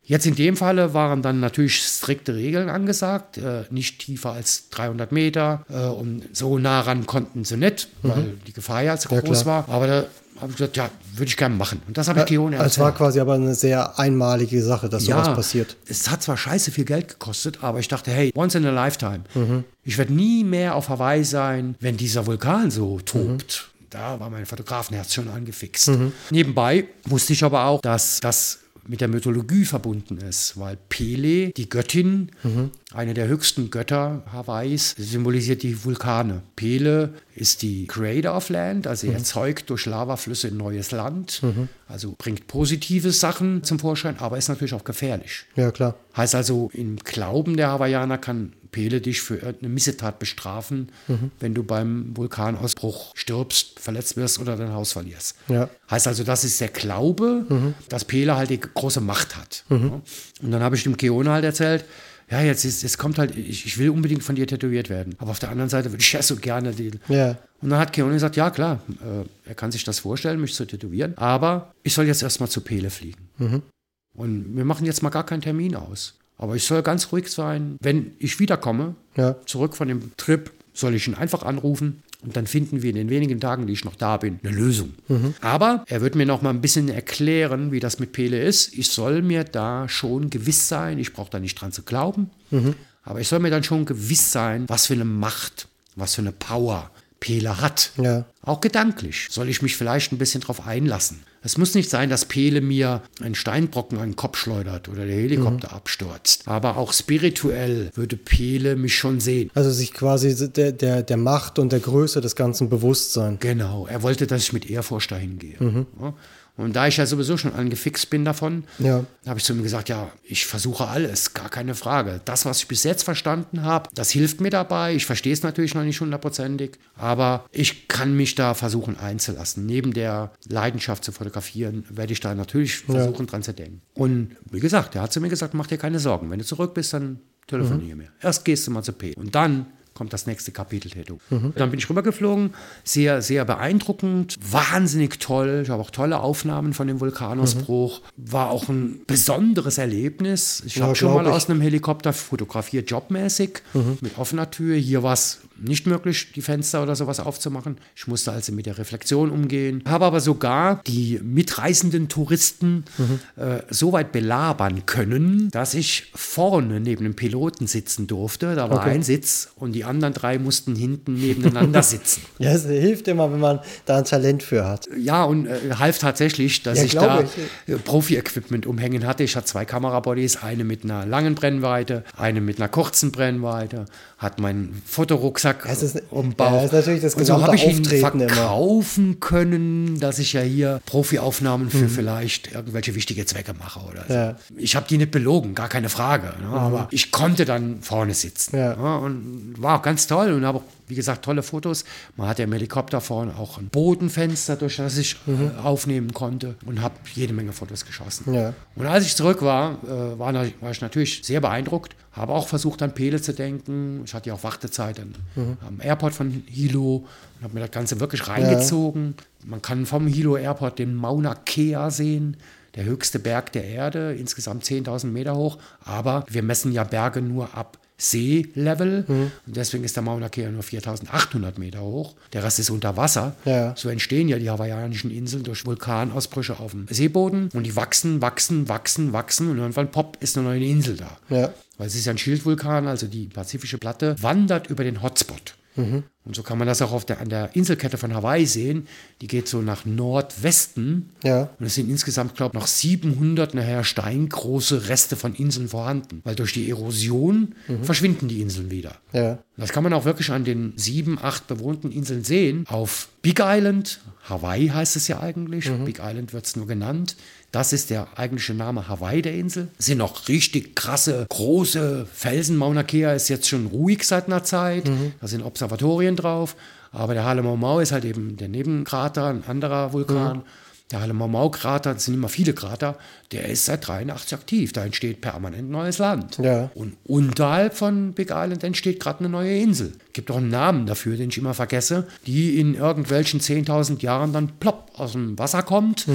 Jetzt in dem Falle waren dann natürlich strikte Regeln angesagt, äh, nicht tiefer als dreihundert Meter äh, und so nah ran konnten sie nicht, weil mhm. die Gefahr ja zu groß ja, war. Aber da habe ich gesagt, ja, würde ich gerne machen. Und das habe ich Keone erzählt. Es war quasi aber eine sehr einmalige Sache, dass ja, sowas passiert. Es hat zwar scheiße viel Geld gekostet, aber ich dachte, hey, once in a lifetime. Mhm. Ich werde nie mehr auf Hawaii sein, wenn dieser Vulkan so tobt. Mhm. Da war mein Fotografenherz schon angefixt. Mhm. Nebenbei wusste ich aber auch, dass das mit der Mythologie verbunden ist, weil Pele, die Göttin, mhm. eine der höchsten Götter Hawaiis, symbolisiert die Vulkane. Pele ist die Creator of Land, also mhm. erzeugt durch Lavaflüsse ein neues Land, mhm. also bringt positive Sachen zum Vorschein, aber ist natürlich auch gefährlich. Ja, klar. Heißt also, im Glauben der Hawaiianer kann Pele dich für irgendeine Missetat bestrafen, mhm. wenn du beim Vulkanausbruch stirbst, verletzt wirst oder dein Haus verlierst. Ja. Heißt also, das ist der Glaube, mhm. dass Pele halt die große Macht hat. Mhm. Ja. Und dann habe ich dem Keone halt erzählt, ja, jetzt, ist, jetzt kommt halt, ich, ich will unbedingt von dir tätowiert werden. Aber auf der anderen Seite würde ich ja so gerne die. Ja. Und dann hat Keone gesagt, ja klar, äh, er kann sich das vorstellen, mich zu tätowieren, aber ich soll jetzt erstmal zu Pele fliegen. Mhm. Und wir machen jetzt mal gar keinen Termin aus. Aber ich soll ganz ruhig sein. Wenn ich wiederkomme, ja. zurück von dem Trip, soll ich ihn einfach anrufen und dann finden wir in den wenigen Tagen, die ich noch da bin, eine Lösung. Mhm. Aber er wird mir noch mal ein bisschen erklären, wie das mit Pele ist. Ich soll mir da schon gewiss sein, ich brauche da nicht dran zu glauben, mhm. aber ich soll mir dann schon gewiss sein, was für eine Macht, was für eine Power Pele hat. Ja. Auch gedanklich soll ich mich vielleicht ein bisschen drauf einlassen. Es muss nicht sein, dass Pele mir einen Steinbrocken an den Kopf schleudert oder der Helikopter mhm. abstürzt. Aber auch spirituell würde Pele mich schon sehen. Also sich quasi der, der, der Macht und der Größe des Ganzen bewusst sein. Genau. Er wollte, dass ich mit Ehrfurcht dahin gehe. Mhm. Ja. Und da ich ja sowieso schon angefixt bin davon, ja. habe ich zu ihm gesagt, ja, ich versuche alles, gar keine Frage. Das, was ich bis jetzt verstanden habe, das hilft mir dabei. Ich verstehe es natürlich noch nicht hundertprozentig, aber ich kann mich da versuchen einzulassen. Neben der Leidenschaft zu fotografieren, werde ich da natürlich versuchen, ja. dran zu denken. Und wie gesagt, er hat zu mir gesagt, mach dir keine Sorgen. Wenn du zurück bist, dann telefoniere mhm. mir. Erst gehst du mal zu P. Und dann kommt das nächste Kapitel-Tattoo. Mhm. Dann bin ich rübergeflogen, sehr, sehr beeindruckend, wahnsinnig toll. Ich habe auch tolle Aufnahmen von dem Vulkanausbruch. Mhm. War auch ein besonderes Erlebnis. Ich ja, habe schon mal ich. aus einem Helikopter fotografiert, jobmäßig, mhm. mit offener Tür. Hier war es nicht möglich, die Fenster oder sowas aufzumachen. Ich musste also mit der Reflexion umgehen. Habe aber sogar die mitreisenden Touristen mhm. äh, so weit belabern können, dass ich vorne neben dem Piloten sitzen durfte. Da war okay. ein Sitz und die anderen drei mussten hinten nebeneinander sitzen. Ja, es hilft immer, wenn man da ein Talent für hat. Ja, und äh, half tatsächlich, dass ja, ich da ich. Profi-Equipment umhängen hatte. Ich hatte zwei Kamerabodies, eine mit einer langen Brennweite, eine mit einer kurzen Brennweite, hat meinen Fotorucksack Es ist, um Bauch. Ja, ist natürlich das gesamte und so habe ich ihn Auftreten verkaufen immer. können, dass ich ja hier Profi-Aufnahmen für mhm. vielleicht irgendwelche wichtige Zwecke mache oder so. Ja. Ich habe die nicht belogen, gar keine Frage. Ne? Mhm. Aber ich konnte dann vorne sitzen. Ja. Ne? Und war auch ganz toll und habe auch, wie gesagt, tolle Fotos. Man hat ja im Helikopter vorne auch ein Bodenfenster, durch das ich mhm. äh, aufnehmen konnte und habe jede Menge Fotos geschossen. Ja. Und als ich zurück war, äh, war, war ich natürlich sehr beeindruckt. Habe auch versucht, an Pele zu denken. Ich hatte ja auch Wartezeit an, mhm. am Airport von Hilo und habe mir das Ganze wirklich reingezogen. Ja. Man kann vom Hilo Airport den Mauna Kea sehen, der höchste Berg der Erde, insgesamt zehntausend Meter hoch. Aber wir messen ja Berge nur ab Seelevel. Mhm. Und deswegen ist der Mauna Kea nur viertausendachthundert Meter hoch. Der Rest ist unter Wasser. Ja. So entstehen ja die hawaiianischen Inseln durch Vulkanausbrüche auf dem Seeboden. Und die wachsen, wachsen, wachsen, wachsen. Und irgendwann, pop, ist eine neue Insel da. Ja. Weil es ist ja ein Schildvulkan, also die pazifische Platte, wandert über den Hotspot. Mhm. Und so kann man das auch auf der, an der Inselkette von Hawaii sehen. Die geht so nach Nordwesten. Ja. Und es sind insgesamt, glaube ich, noch siebenhundert nachher steingroße Reste von Inseln vorhanden. Weil durch die Erosion mhm. verschwinden die Inseln wieder. Ja. Das kann man auch wirklich an den sieben, acht bewohnten Inseln sehen. Auf Big Island, Hawaii heißt es ja eigentlich, mhm. Big Island wird es nur genannt. Das ist der eigentliche Name Hawaii der Insel. Es sind noch richtig krasse, große Felsen. Mauna Kea ist jetzt schon ruhig seit einer Zeit. Mhm. Da sind Observatorien drauf. Aber der Halemaumau ist halt eben der Nebenkrater, ein anderer Vulkan. Mhm. Der Halemaumau-Krater, das sind immer viele Krater, der ist seit dreiundachtzig aktiv. Da entsteht permanent neues Land. Ja. Und unterhalb von Big Island entsteht gerade eine neue Insel. Gibt auch einen Namen dafür, den ich immer vergesse, die in irgendwelchen zehntausend Jahren dann plopp aus dem Wasser kommt. Mhm.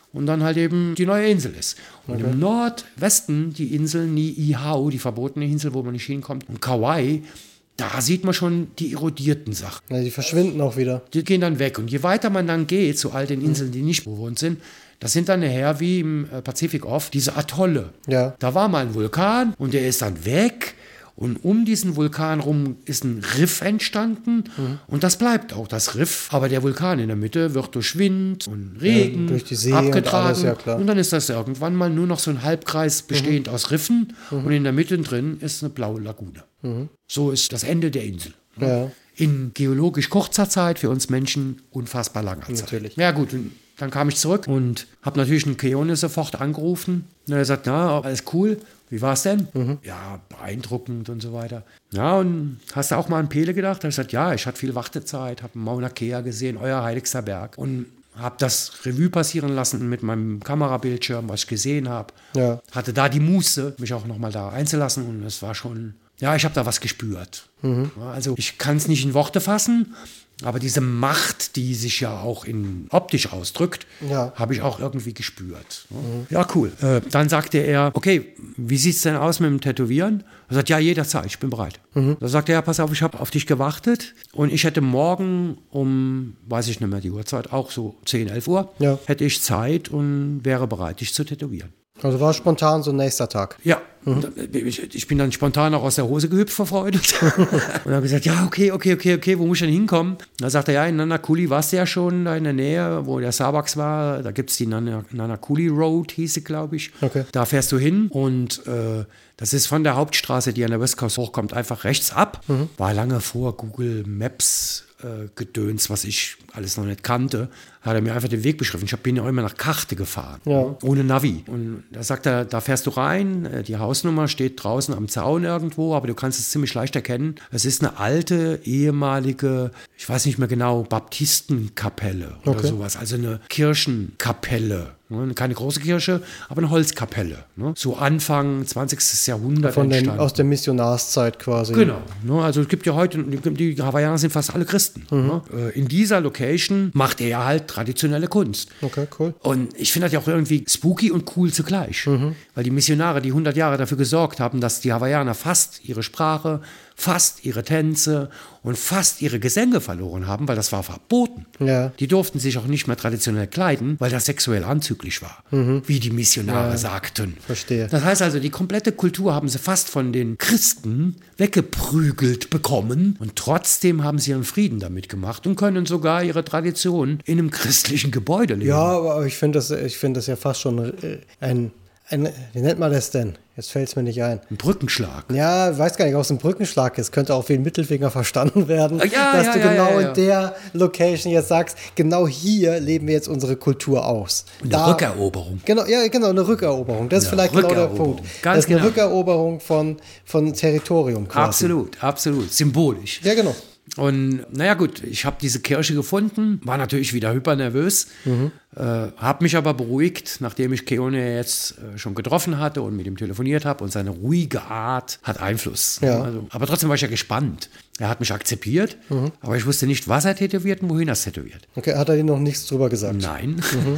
und dann halt eben die neue Insel ist. Und okay. im Nordwesten die Insel Niihau, die verbotene Insel, wo man nicht hinkommt, und Kauai, da sieht man schon die erodierten Sachen. Ja, die verschwinden auch wieder. Die gehen dann weg. Und je weiter man dann geht zu all den Inseln, die nicht bewohnt sind, das sind dann nachher wie im Pazifik oft diese Atolle. Ja. Da war mal ein Vulkan und der ist dann weg. Und um diesen Vulkan rum ist ein Riff entstanden. Mhm. Und das bleibt auch das Riff. Aber der Vulkan in der Mitte wird durch Wind und Regen ja, durch die See abgetragen. Und, alles, ja, klar. Und dann ist das irgendwann mal nur noch so ein Halbkreis bestehend mhm. aus Riffen. Mhm. Und in der Mitte drin ist eine blaue Lagune. Mhm. So ist das Ende der Insel. Ja. In geologisch kurzer Zeit, für uns Menschen unfassbar langer Zeit. Natürlich. Ja gut, und dann kam ich zurück und habe natürlich einen Keone sofort angerufen. Und er sagt, na, alles cool. Wie war's denn? Mhm. Ja, beeindruckend und so weiter. Ja, und hast du auch mal an Pele gedacht? Er sagt, ja, ich hatte viel Wartezeit, habe Mauna Kea gesehen, euer heiligster Berg. Und habe das Revue passieren lassen mit meinem Kamerabildschirm, was ich gesehen habe. Ja. Hatte da die Muße, mich auch nochmal da einzulassen. Und es war schon, ja, ich habe da was gespürt. Mhm. Also ich kann es nicht in Worte fassen, aber diese Macht, die sich ja auch in optisch ausdrückt, ja. habe ich auch irgendwie gespürt. Mhm. Ja, cool. Äh, dann sagte er, okay, wie sieht es denn aus mit dem Tätowieren? Er sagt, ja, jederzeit, ich bin bereit. Mhm. Da sagte er, ja, pass auf, ich habe auf dich gewartet und ich hätte morgen um, weiß ich nicht mehr die Uhrzeit, auch so zehn, elf Uhr, ja. hätte ich Zeit und wäre bereit, dich zu tätowieren. Also war spontan so ein nächster Tag. Ja, mhm. ich, ich bin dann spontan auch aus der Hose gehüpft vor Freude und habe gesagt, ja, okay, okay, okay, okay, wo muss ich denn hinkommen? Da sagte er, ja, in Nanakuli warst du ja schon da in der Nähe, wo der Starbucks war, da gibt es die Nan- Nanakuli Road, hieß sie, glaube ich. Okay. Da fährst du hin und äh, das ist von der Hauptstraße, die an der West Coast hochkommt, einfach rechts ab. Mhm. War lange vor Google Maps äh, Gedöns, was ich alles noch nicht kannte, hat er mir einfach den Weg beschrieben. Ich bin ja auch immer nach Karte gefahren, ja. ohne Navi. Und da sagt er, da fährst du rein, die Hausnummer steht draußen am Zaun irgendwo, aber du kannst es ziemlich leicht erkennen. Es ist eine alte, ehemalige, ich weiß nicht mehr genau, Baptistenkapelle oder okay. sowas, also eine Kirchenkapelle. Keine große Kirche, aber eine Holzkapelle. Ne? So Anfang zwanzigsten Jahrhundert Von den, entstanden. aus der Missionarszeit quasi. Genau. Ne? Also es gibt ja heute, die Hawaiianer sind fast alle Christen. Mhm. Ne? In dieser Location macht er halt traditionelle Kunst. Okay, cool. Und ich finde das ja auch irgendwie spooky und cool zugleich. Mhm. Weil die Missionare, die hundert Jahre dafür gesorgt haben, dass die Hawaiianer fast ihre Sprache, fast ihre Tänze und fast ihre Gesänge verloren haben, weil das war verboten. Ja. Die durften sich auch nicht mehr traditionell kleiden, weil das sexuell anzüglich war, mhm. wie die Missionare ja. sagten. Verstehe. Das heißt also, die komplette Kultur haben sie fast von den Christen weggeprügelt bekommen und trotzdem haben sie ihren Frieden damit gemacht und können sogar ihre Tradition in einem christlichen Gebäude leben. Ja, aber ich finde das, ich finde das ja fast schon ein Ein, wie nennt man das denn? Jetzt fällt es mir nicht ein. Ein Brückenschlag. Ja, ich weiß gar nicht, ob es ein Brückenschlag ist. Könnte auch wie ein Mittelfinger verstanden werden. Ja, dass ja, du ja, genau ja, ja. in der Location jetzt sagst, genau hier leben wir jetzt unsere Kultur aus. Eine da, Rückeroberung. Genau, ja, genau, eine Rückeroberung. Das ist eine vielleicht genau der Punkt. Ganz das ist eine genau. Rückeroberung von, von Territorium quasi. Absolut, absolut. Symbolisch. Ja, genau. Und naja gut, ich habe diese Kirche gefunden, war natürlich wieder hypernervös, mhm. äh, habe mich aber beruhigt, nachdem ich Keone jetzt äh, schon getroffen hatte und mit ihm telefoniert habe und seine ruhige Art hat Einfluss. Ja. Also, aber trotzdem war ich ja gespannt. Er hat mich akzeptiert, mhm. aber ich wusste nicht, was er tätowiert und wohin er es tätowiert. Okay, hat er dir noch nichts drüber gesagt? Nein. Mhm.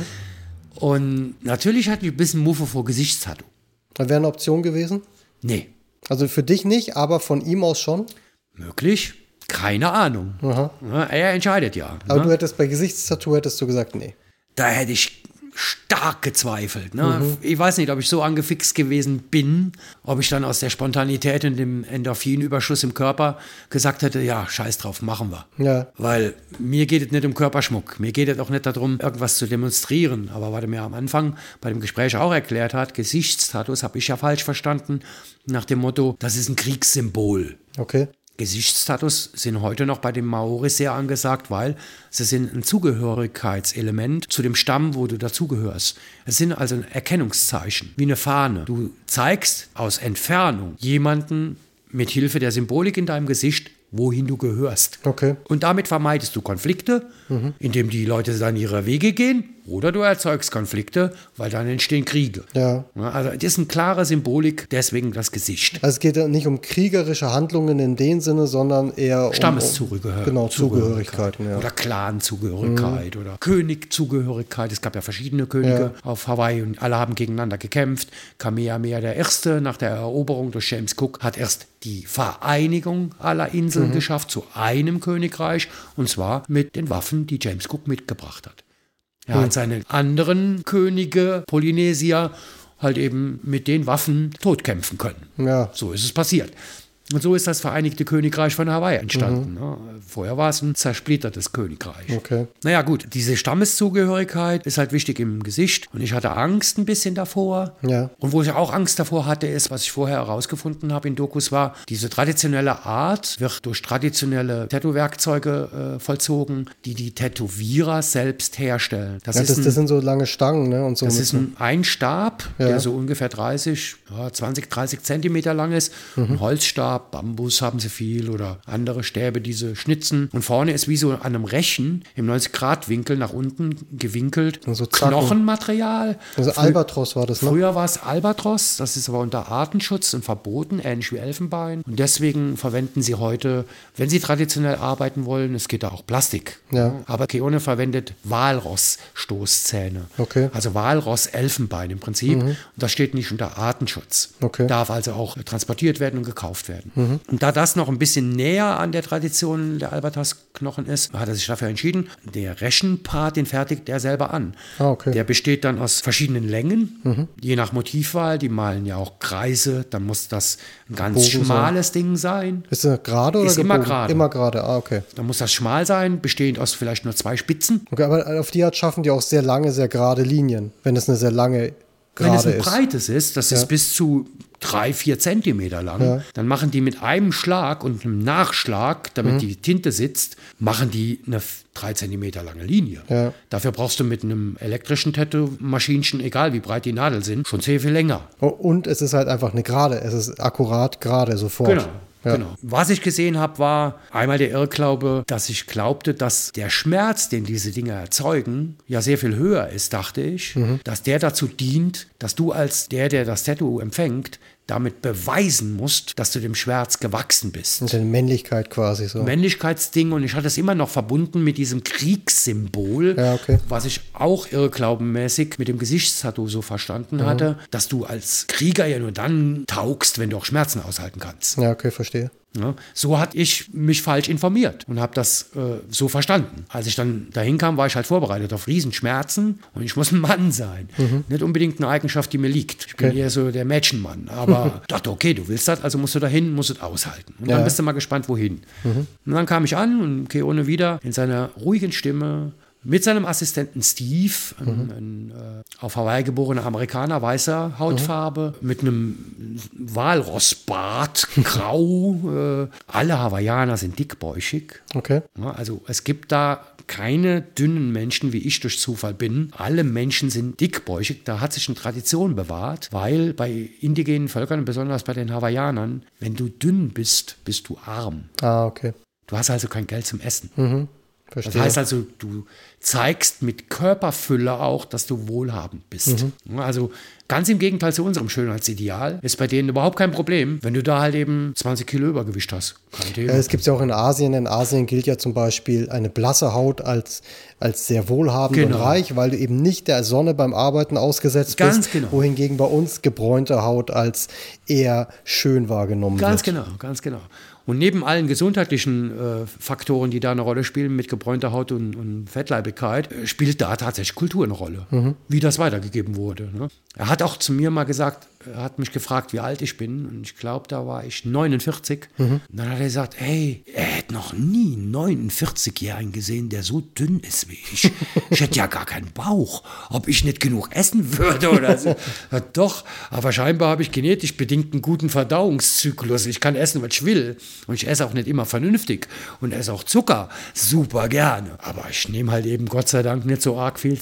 Und natürlich hatte ich ein bisschen Muffe vor Gesichtstattoo. Das wäre eine Option gewesen? Nee. Also für dich nicht, aber von ihm aus schon? Möglich. Keine Ahnung. Aha. Ja, er entscheidet ja. Aber ne? du hättest bei Gesichtstattoo hättest du gesagt, nee. Da hätte ich stark gezweifelt. Ne? Mhm. Ich weiß nicht, ob ich so angefixt gewesen bin, ob ich dann aus der Spontanität und dem Endorphinüberschuss im Körper gesagt hätte, ja, scheiß drauf, machen wir. Ja. Weil mir geht es nicht um Körperschmuck. Mir geht es auch nicht darum, irgendwas zu demonstrieren. Aber was er mir am Anfang bei dem Gespräch auch erklärt hat, Gesichtstattoo, habe ich ja falsch verstanden, nach dem Motto, das ist ein Kriegssymbol. Okay. Gesichtstattoos sind heute noch bei den Maori sehr angesagt, weil sie sind ein Zugehörigkeitselement zu dem Stamm, wo du dazugehörst. Es sind also ein Erkennungszeichen, wie eine Fahne. Du zeigst aus Entfernung jemanden mit Hilfe der Symbolik in deinem Gesicht, wohin du gehörst. Okay. Und damit vermeidest du Konflikte, mhm. indem die Leute dann ihre Wege gehen. oder du erzeugst Konflikte, weil dann entstehen Kriege. Ja. Also das ist eine klare Symbolik, deswegen das Gesicht. Also es geht ja nicht um kriegerische Handlungen in dem Sinne, sondern eher um Stammeszugehörigkeit. Genau, Zugehörigkeiten. Ja. Oder Clanzugehörigkeit mhm. oder Königzugehörigkeit. Es gab ja verschiedene Könige ja. auf Hawaii und alle haben gegeneinander gekämpft. Kamehameha der Erste nach der Eroberung durch James Cook hat erst die Vereinigung aller Inseln mhm. geschafft zu einem Königreich, und zwar mit den Waffen, die James Cook mitgebracht hat. Er mhm. hat seine anderen Könige, Polynesier, halt eben mit den Waffen totkämpfen können. Ja. So ist es passiert. Und so ist das Vereinigte Königreich von Hawaii entstanden. Mhm. Vorher war es ein zersplittertes Königreich. Okay. Naja gut, diese Stammeszugehörigkeit ist halt wichtig im Gesicht. Und ich hatte Angst ein bisschen davor. Ja. Und wo ich auch Angst davor hatte, ist, was ich vorher herausgefunden habe in Dokus, war, diese traditionelle Art wird durch traditionelle Tattoo-Werkzeuge äh, vollzogen, die die Tätowierer selbst herstellen. Das, ja, ist das, ein, das sind so lange Stangen, ne? Und so das ist ein, ein Stab, ja. der so ungefähr dreißig, ja, zwanzig, dreißig Zentimeter lang ist. Mhm. Ein Holzstab. Bambus haben sie viel oder andere Stäbe, die sie schnitzen. Und vorne ist wie so an einem Rechen im neunzig Grad Winkel nach unten gewinkelt. Also Knochenmaterial. Also Albatros war das, ne? Früher war es Albatros, das ist aber unter Artenschutz und verboten, ähnlich wie Elfenbein. Und deswegen verwenden sie heute, wenn sie traditionell arbeiten wollen, es geht da auch Plastik. Ja. Aber Keone verwendet Walross-Stoßzähne. Okay. Also Walross-Elfenbein im Prinzip. Mhm. Und das steht nicht unter Artenschutz. Okay. Darf also auch transportiert werden und gekauft werden. Mhm. Und da das noch ein bisschen näher an der Tradition der Albatros-Knochen ist, hat er sich dafür entschieden, der Reschenpart, den fertigt er selber an. Ah, okay. Der besteht dann aus verschiedenen Längen, mhm. je nach Motivwahl. Die malen ja auch Kreise, dann muss das ein ganz Bogen schmales sein. Ding sein. Ist er gerade oder ist gebogen? Immer gerade. Immer gerade, ah, okay. Dann muss das schmal sein, bestehend aus vielleicht nur zwei Spitzen. Okay, aber auf die Art schaffen die auch sehr lange, sehr gerade Linien, wenn es eine sehr lange gerade Wenn es ein ist. breites ist, das ja. ist bis zu drei, vier Zentimeter lang, ja. dann machen die mit einem Schlag und einem Nachschlag, damit mhm. die Tinte sitzt, machen die eine drei Zentimeter lange Linie. Ja. Dafür brauchst du mit einem elektrischen Tattoo-Maschinchen, egal wie breit die Nadeln sind, schon sehr viel länger. Oh, und es ist halt einfach eine Gerade, es ist akkurat gerade sofort. Genau. Ja. Genau. Was ich gesehen habe, war einmal der Irrglaube, dass ich glaubte, dass der Schmerz, den diese Dinge erzeugen, ja sehr viel höher ist, dachte ich, mhm. dass der dazu dient, dass du als der, der das Tattoo empfängt, damit beweisen musst, dass du dem Schmerz gewachsen bist. Und eine Männlichkeit quasi so. Männlichkeitsding, und ich hatte es immer noch verbunden mit diesem Kriegssymbol, ja, okay. was ich auch irrglaubenmäßig mit dem Gesichtstattoo so verstanden mhm. hatte, dass du als Krieger ja nur dann taugst, wenn du auch Schmerzen aushalten kannst. Ja, okay, verstehe. Ja, so hatte ich mich falsch informiert und habe das äh, so verstanden. Als ich dann dahin kam, war ich halt vorbereitet auf Riesenschmerzen und ich muss ein Mann sein. Mhm. Nicht unbedingt eine Eigenschaft, die mir liegt. Ich bin okay. eher so der Mädchenmann. Aber dachte, okay, du willst das, also musst du dahin, musst es aushalten. Und ja. dann bist du mal gespannt, wohin. Mhm. Und dann kam ich an und Keone wieder in seiner ruhigen Stimme mit seinem Assistenten Steve, ein, mhm. ein äh, auf Hawaii geborener Amerikaner, weißer Hautfarbe, mhm. mit einem Walrossbart, grau. äh, alle Hawaiianer sind dickbäuchig. Okay. Ja, also es gibt da keine dünnen Menschen, wie ich durch Zufall bin. Alle Menschen sind dickbäuchig. Da hat sich eine Tradition bewahrt, weil bei indigenen Völkern, besonders bei den Hawaiianern, wenn du dünn bist, bist du arm. Ah, okay. Du hast also kein Geld zum Essen. Mhm. Verstehe. Das heißt also, du zeigst mit Körperfülle auch, dass du wohlhabend bist. Mhm. Also ganz im Gegenteil zu unserem Schönheitsideal ist bei denen überhaupt kein Problem, wenn du da halt eben zwanzig Kilo Übergewicht hast. Kein Thema. Ja, es gibt es ja auch in Asien. In Asien gilt ja zum Beispiel eine blasse Haut als, als sehr wohlhabend genau. und reich, weil du eben nicht der Sonne beim Arbeiten ausgesetzt ganz bist. Genau. Wohingegen bei uns gebräunte Haut als eher schön wahrgenommen ganz wird. Ganz genau, ganz genau. Und neben allen gesundheitlichen äh, Faktoren, die da eine Rolle spielen, mit gebräunter Haut und, und Fettleibigkeit, äh, spielt da tatsächlich Kultur eine Rolle, mhm. wie das weitergegeben wurde. Ne? Er hat auch zu mir mal gesagt, er hat mich gefragt, wie alt ich bin, und ich glaube, da war ich neunundvierzig. Mhm. Und dann hat er gesagt, hey, er hätte noch nie einen neunundvierzig-Jährigen gesehen, der so dünn ist wie ich. Ich hätte ja gar keinen Bauch, ob ich nicht genug essen würde oder so. Ja, doch, aber scheinbar habe ich genetisch bedingt einen guten Verdauungszyklus. Ich kann essen, was ich will. Und ich esse auch nicht immer vernünftig und esse auch Zucker super gerne. Aber ich nehme halt eben Gott sei Dank nicht so arg viel zu.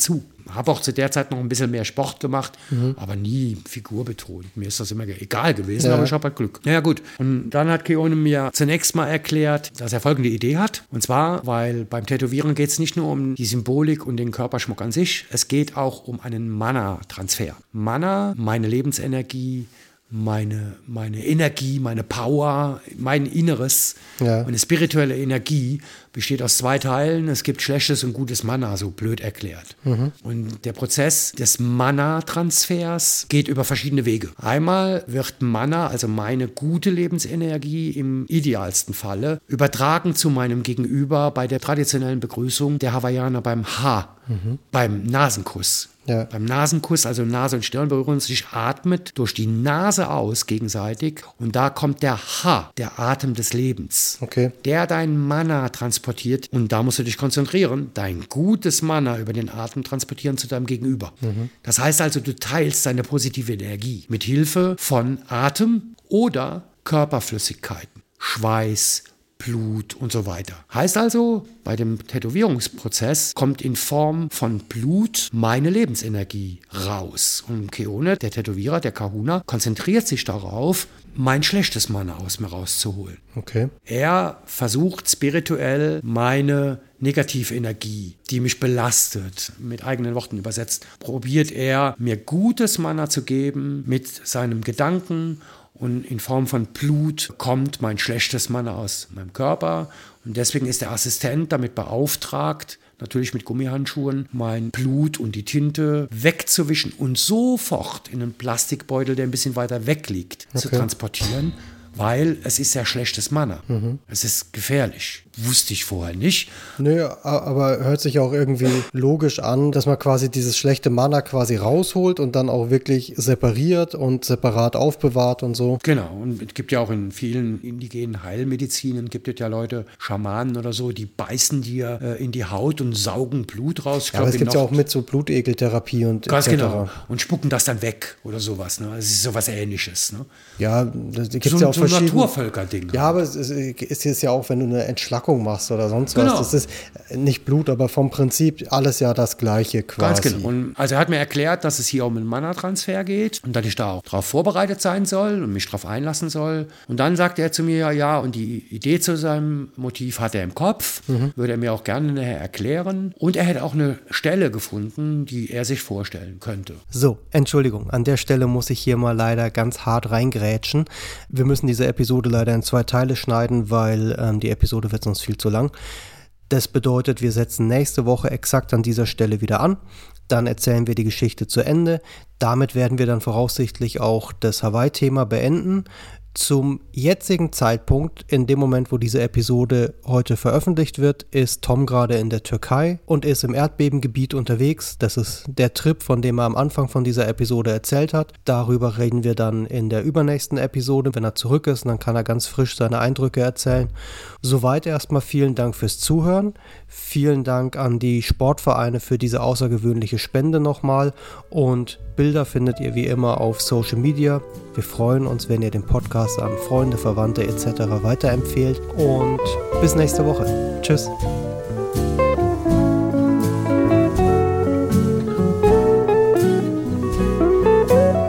habe auch zu der Zeit noch ein bisschen mehr Sport gemacht, mhm. aber nie figurbetont. Mir ist das immer egal gewesen, ja. aber ich habe halt Glück. Naja gut, und dann hat Keone mir zunächst mal erklärt, dass er folgende Idee hat. Und zwar, weil beim Tätowieren geht es nicht nur um die Symbolik und den Körperschmuck an sich, es geht auch um einen Mana-Transfer. Mana, meine Lebensenergie, Meine, meine Energie, meine Power, mein Inneres, ja. meine spirituelle Energie besteht aus zwei Teilen. Es gibt schlechtes und gutes Mana, so blöd erklärt. Mhm. Und der Prozess des Mana-Transfers geht über verschiedene Wege. Einmal wird Mana, also meine gute Lebensenergie im idealsten Falle, übertragen zu meinem Gegenüber bei der traditionellen Begrüßung der Hawaiianer beim Ha, mhm. beim Nasenkuss. Ja. Beim Nasenkuss, also Nase und Stirn berühren sich, atmet durch die Nase aus gegenseitig und da kommt der Ha, der Atem des Lebens, okay. der dein Mana transportiert und da musst du dich konzentrieren, dein gutes Mana über den Atem transportieren zu deinem Gegenüber. Mhm. Das heißt also, du teilst deine positive Energie mit Hilfe von Atem oder Körperflüssigkeiten, Schweiß, Blut und so weiter. Heißt also, bei dem Tätowierungsprozess kommt in Form von Blut meine Lebensenergie raus. Und Keone, der Tätowierer, der Kahuna, konzentriert sich darauf, mein schlechtes Mana aus mir rauszuholen. Okay. Er versucht spirituell meine Negativenergie, die mich belastet, mit eigenen Worten übersetzt, probiert er, mir gutes Mana zu geben mit seinem Gedanken. Und in Form von Blut kommt mein schlechtes Mana aus meinem Körper. Und deswegen ist der Assistent damit beauftragt, natürlich mit Gummihandschuhen, mein Blut und die Tinte wegzuwischen und sofort in einen Plastikbeutel, der ein bisschen weiter weg liegt, okay. zu transportieren. Weil es ist ja schlechtes Mana. Mhm. Es ist gefährlich. Wusste ich vorher nicht. Nö, aber hört sich auch irgendwie logisch an, dass man quasi dieses schlechte Mana quasi rausholt und dann auch wirklich separiert und separat aufbewahrt und so. Genau, und es gibt ja auch in vielen indigenen Heilmedizinen, gibt es ja Leute, Schamanen oder so, die beißen dir äh, in die Haut und saugen Blut raus. Ich ja, glaub, aber es gibt ja auch mit so Blutegeltherapie und ganz et cetera. Genau, und spucken das dann weg oder sowas. Ne? Das ist sowas Ähnliches. Ne? Ja, das gibt so, ja auch so ein Naturvölker-Ding. Ja, aber es ist, es ist ja auch, wenn du eine Entschlackung machst oder sonst genau. was. Das ist nicht Blut, aber vom Prinzip alles ja das Gleiche quasi. Ganz genau. Und also er hat mir erklärt, dass es hier um einen Mana-Transfer geht und dass ich da auch darauf vorbereitet sein soll und mich darauf einlassen soll. Und dann sagte er zu mir, ja, und die Idee zu seinem Motiv hat er im Kopf, mhm. würde er mir auch gerne nachher erklären. Und er hätte auch eine Stelle gefunden, die er sich vorstellen könnte. So, Entschuldigung, an der Stelle muss ich hier mal leider ganz hart reingrätschen. Wir müssen diese Episode leider in zwei Teile schneiden, weil ähm, die Episode wird sonst viel zu lang. Das bedeutet, wir setzen nächste Woche exakt an dieser Stelle wieder an. Dann erzählen wir die Geschichte zu Ende. Damit werden wir dann voraussichtlich auch das Hawaii-Thema beenden. Zum jetzigen Zeitpunkt, in dem Moment, wo diese Episode heute veröffentlicht wird, ist Tom gerade in der Türkei und ist im Erdbebengebiet unterwegs. Das ist der Trip, von dem er am Anfang von dieser Episode erzählt hat. Darüber reden wir dann in der übernächsten Episode. Wenn er zurück ist, dann kann er ganz frisch seine Eindrücke erzählen. Soweit erstmal vielen Dank fürs Zuhören. Vielen Dank an die Sportvereine für diese außergewöhnliche Spende nochmal. Und Bilder findet ihr wie immer auf Social Media. Wir freuen uns, wenn ihr den Podcast an Freunde, Verwandte et cetera weiterempfehlt. Und bis nächste Woche. Tschüss.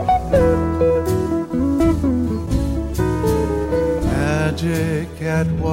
Magic at work.